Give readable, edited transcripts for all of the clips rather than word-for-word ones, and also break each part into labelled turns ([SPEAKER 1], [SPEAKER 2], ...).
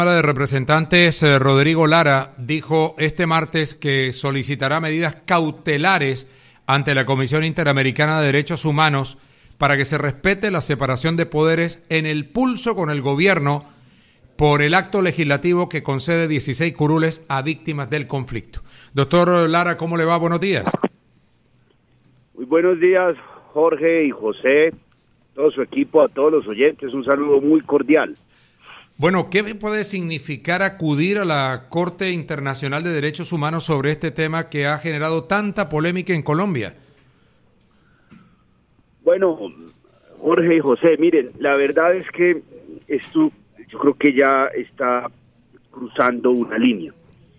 [SPEAKER 1] Cámara de Representantes, Rodrigo Lara, dijo este martes que solicitará medidas cautelares ante la Comisión Interamericana de Derechos Humanos para que se respete la separación de poderes en el pulso con el gobierno por el acto legislativo que concede 16 curules a víctimas del conflicto. Doctor Lara, ¿cómo le va? Buenos días.
[SPEAKER 2] Muy buenos días, Jorge y José, todo su equipo, a todos los oyentes, un saludo muy cordial.
[SPEAKER 1] Bueno, ¿qué puede significar acudir a la Corte Internacional de Derechos Humanos sobre este tema que ha generado tanta polémica en Colombia?
[SPEAKER 2] Bueno, Jorge y José, miren, la verdad es que esto yo creo que ya está cruzando una línea.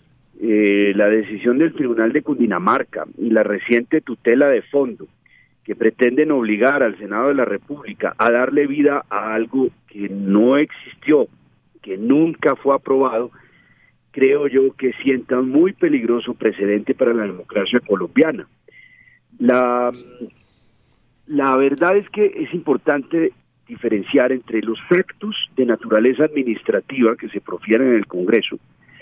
[SPEAKER 2] La decisión del Tribunal de Cundinamarca y la reciente tutela de fondo que pretenden obligar al Senado de la República a darle vida a algo que no existió, que nunca fue aprobado, creo yo que sienta un muy peligroso precedente para la democracia colombiana. La verdad es que es importante diferenciar entre los actos de naturaleza administrativa que se profieren en el Congreso,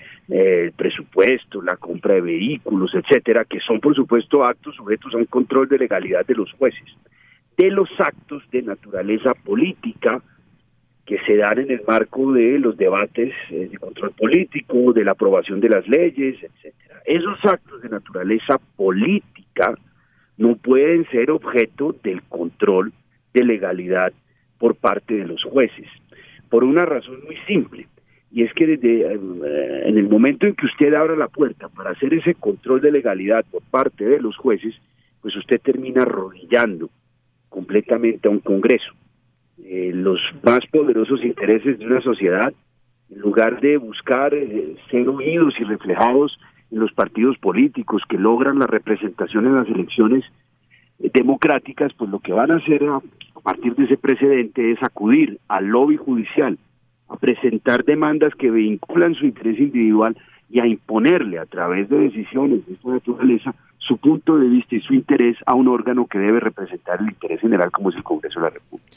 [SPEAKER 2] el presupuesto, la compra de vehículos, etcétera, que son por supuesto actos sujetos a un control de legalidad de los jueces, de los actos de naturaleza política que se dan en el marco de los debates de control político, de la aprobación de las leyes, etcétera. Esos actos de naturaleza política no pueden ser objeto del control de legalidad por parte de los jueces, por una razón muy simple, y es que desde en el momento en que usted abra la puerta para hacer ese control de legalidad por parte de los jueces, pues usted termina arrodillando completamente a un Congreso. Los más poderosos intereses de una sociedad, en lugar de buscar ser oídos y reflejados en los partidos políticos que logran la representación en las elecciones democráticas, pues lo que van a hacer a partir de ese precedente es acudir al lobby judicial, a presentar demandas que vinculan su interés individual y a imponerle a través de decisiones de esta naturaleza su punto de vista y su interés a un órgano que debe representar el interés general como es el Congreso de la República.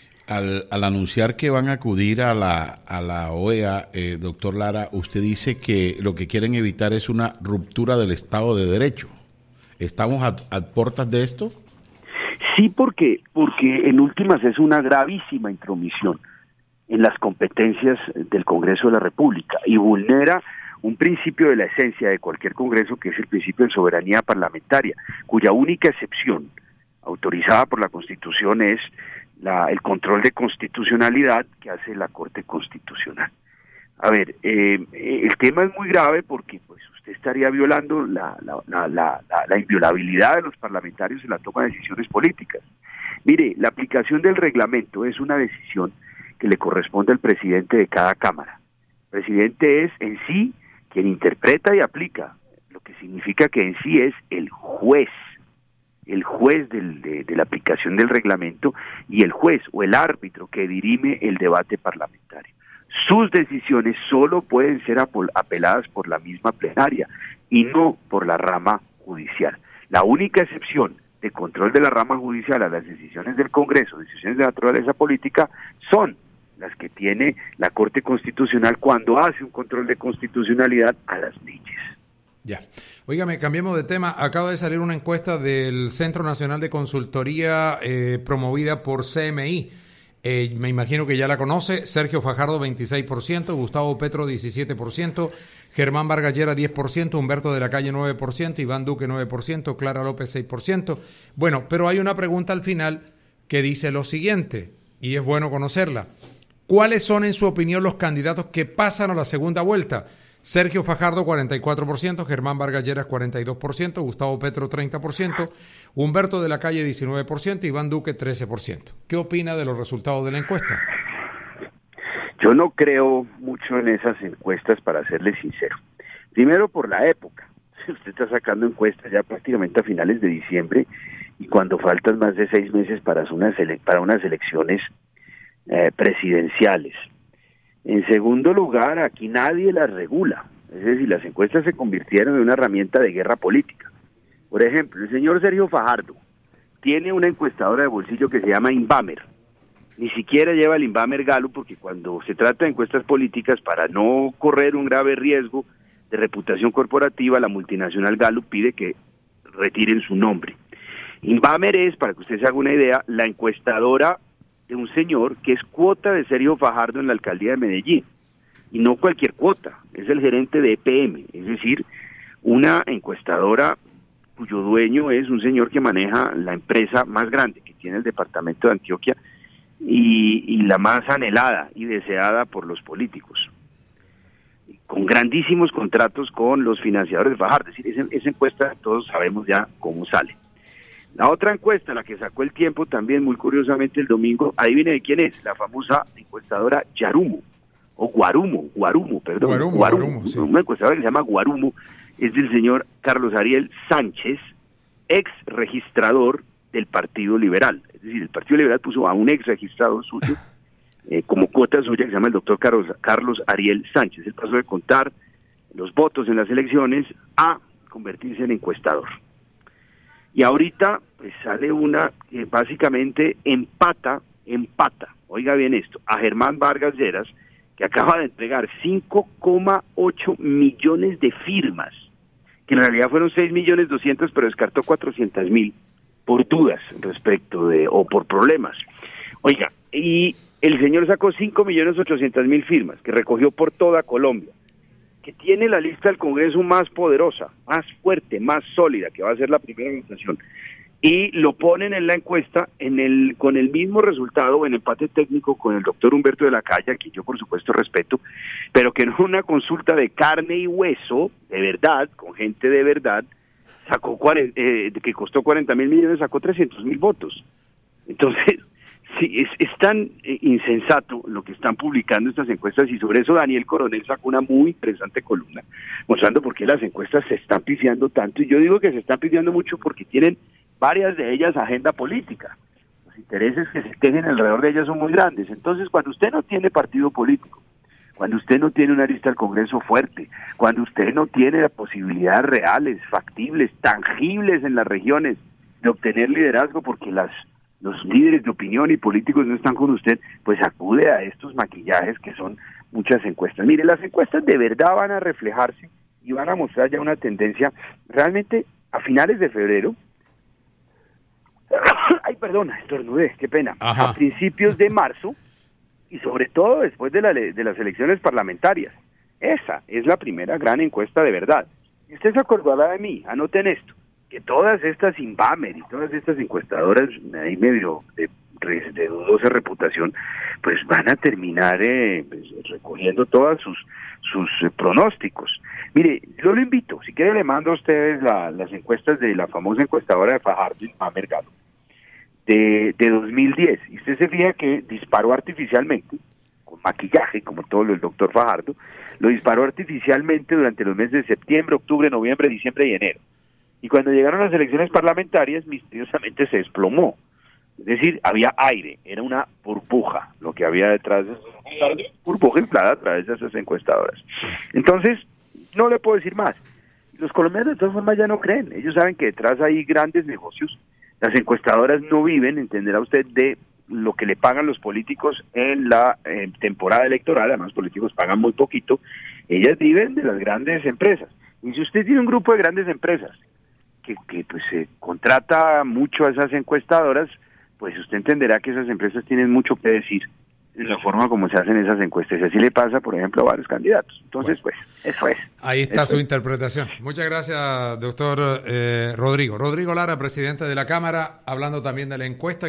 [SPEAKER 3] Al anunciar que van a acudir a la OEA, doctor Lara, usted dice que lo que quieren evitar es una ruptura del Estado de Derecho. ¿Estamos a puertas de esto?
[SPEAKER 2] Sí, porque en últimas es una gravísima intromisión en las competencias del Congreso de la República y vulnera un principio de la esencia de cualquier Congreso, que es el principio de soberanía parlamentaria, cuya única excepción autorizada por la Constitución es el control de constitucionalidad que hace la Corte Constitucional. A ver, el tema es muy grave porque pues usted estaría violando la inviolabilidad de los parlamentarios en la toma de decisiones políticas. Mire, la aplicación del reglamento es una decisión que le corresponde al presidente de cada Cámara. El presidente es en sí quien interpreta y aplica, lo que significa que en sí es el juez de la aplicación del reglamento y el juez o el árbitro que dirime el debate parlamentario. Sus decisiones solo pueden ser apeladas por la misma plenaria y no por la rama judicial. La única excepción de control de la rama judicial a las decisiones del Congreso, decisiones de naturaleza política, son las que tiene la Corte Constitucional cuando hace un control de constitucionalidad a las leyes.
[SPEAKER 1] Ya. Óigame, cambiemos de tema. Acaba de salir una encuesta del Centro Nacional de Consultoría promovida por CMI. Me imagino que ya la conoce. Sergio Fajardo, 26%, Gustavo Petro, 17%, Germán Vargas Lleras, 10%, Humberto de la Calle, 9%, Iván Duque, 9%, Clara López, 6%. Bueno, pero hay una pregunta al final que dice lo siguiente, y es bueno conocerla. ¿Cuáles son, en su opinión, los candidatos que pasan a la segunda vuelta? Sergio Fajardo, 44%, Germán Vargas Lleras, 42%, Gustavo Petro, 30%, Humberto de la Calle, 19%, Iván Duque, 13%. ¿Qué opina de los resultados de la encuesta?
[SPEAKER 2] Yo no creo mucho en esas encuestas, para serle sincero. Primero, por la época. Usted está sacando encuestas ya prácticamente a finales de diciembre y cuando faltan más de 6 meses para unas elecciones presidenciales. En segundo lugar, aquí nadie las regula, es decir, las encuestas se convirtieron en una herramienta de guerra política. Por ejemplo, el señor Sergio Fajardo tiene una encuestadora de bolsillo que se llama Inbamer, ni siquiera lleva el Inbamer Gallup, porque cuando se trata de encuestas políticas, para no correr un grave riesgo de reputación corporativa, la multinacional Gallup pide que retiren su nombre. Inbamer es, para que usted se haga una idea, la encuestadora de un señor que es cuota de Sergio Fajardo en la alcaldía de Medellín, y no cualquier cuota, es el gerente de EPM, es decir, una encuestadora cuyo dueño es un señor que maneja la empresa más grande que tiene el departamento de Antioquia y la más anhelada y deseada por los políticos, con grandísimos contratos con los financiadores de Fajardo. Es decir, esa encuesta todos sabemos ya cómo sale. La otra encuesta, la que sacó El Tiempo también muy curiosamente el domingo, adivine de quién es, la famosa encuestadora Guarumo, sí. Una encuestadora que se llama Guarumo, es del señor Carlos Ariel Sánchez, ex registrador del Partido Liberal. Es decir, el Partido Liberal puso a un ex registrador suyo como cuota suya, que se llama el doctor Carlos Ariel Sánchez. Él pasó de contar los votos en las elecciones a convertirse en encuestador. Y ahorita pues sale una que básicamente empata, oiga bien esto, a Germán Vargas Lleras, que acaba de entregar 5,8 millones de firmas, que en realidad fueron 6.200.000, pero descartó 400.000 por dudas respecto de, o por problemas. Oiga, y el señor sacó 5.800.000 firmas, que recogió por toda Colombia, que tiene la lista del Congreso más poderosa, más fuerte, más sólida, que va a ser la primera votación, y lo ponen en la encuesta con el mismo resultado, en empate técnico con el doctor Humberto de la Calle, a quien yo por supuesto respeto, pero que en una consulta de carne y hueso, de verdad, con gente de verdad, sacó que costó 40.000 millones, sacó 300.000 votos. Entonces, sí, es tan insensato lo que están publicando estas encuestas, y sobre eso Daniel Coronel sacó una muy interesante columna, mostrando por qué las encuestas se están pifiando tanto, y yo digo que se están pifiando mucho porque tienen varias de ellas agenda política. Los intereses que se tejen alrededor de ellas son muy grandes. Entonces, cuando usted no tiene partido político, cuando usted no tiene una lista al Congreso fuerte, cuando usted no tiene las posibilidades reales, factibles, tangibles en las regiones de obtener liderazgo, porque los líderes de opinión y políticos no están con usted, pues acude a estos maquillajes que son muchas encuestas. Mire, las encuestas de verdad van a reflejarse y van a mostrar ya una tendencia realmente a finales de febrero. Ay, perdona, estornudé, qué pena.
[SPEAKER 1] Ajá.
[SPEAKER 2] A principios de marzo, y sobre todo después de las elecciones parlamentarias. Esa es la primera gran encuesta de verdad. Y usted se acordará de mí, anoten esto, que todas estas Inbamer y todas estas encuestadoras ahí medio de dudosa reputación, pues van a terminar recogiendo todas sus pronósticos. Mire, yo lo invito, si quiere le mando a ustedes las encuestas de la famosa encuestadora de Fajardo, Inbamer Gallup, de 2010, y usted se fija que disparó artificialmente, con maquillaje, como todo lo del doctor Fajardo, lo disparó artificialmente durante los meses de septiembre, octubre, noviembre, diciembre y enero. Y cuando llegaron las elecciones parlamentarias, misteriosamente se desplomó. Es decir, había aire, era una burbuja lo que había detrás de esas burbuja inflada a través de esas encuestadoras. Entonces, no le puedo decir más. Los colombianos de todas formas ya no creen, ellos saben que detrás hay grandes negocios. Las encuestadoras no viven, entenderá usted, de lo que le pagan los políticos en la temporada electoral, además los políticos pagan muy poquito, ellas viven de las grandes empresas. Y si usted tiene un grupo de grandes empresas que pues se contrata mucho a esas encuestadoras, pues usted entenderá que esas empresas tienen mucho que decir en la forma como se hacen esas encuestas. Y así le pasa, por ejemplo, a varios candidatos. Entonces, bueno, pues, eso es.
[SPEAKER 1] Ahí está su interpretación. Muchas gracias, doctor Rodrigo. Rodrigo Lara, presidente de la Cámara, hablando también de la encuesta.